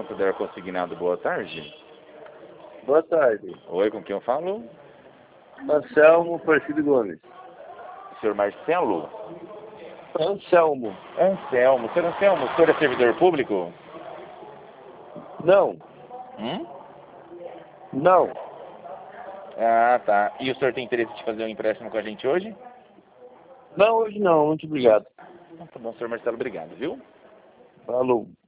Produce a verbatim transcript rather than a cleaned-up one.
Banco do Ar Consignado, boa tarde. Boa tarde. Oi, com quem eu falo? Anselmo Perfido Gomes. Senhor Marcelo? Anselmo. Anselmo. Senhor Anselmo, o senhor é servidor público? Não. Hum? Não. Ah, tá. E o senhor tem interesse de fazer um empréstimo com a gente hoje? Não, hoje não. Muito obrigado. Tá bom, senhor Marcelo, obrigado, viu? Falou.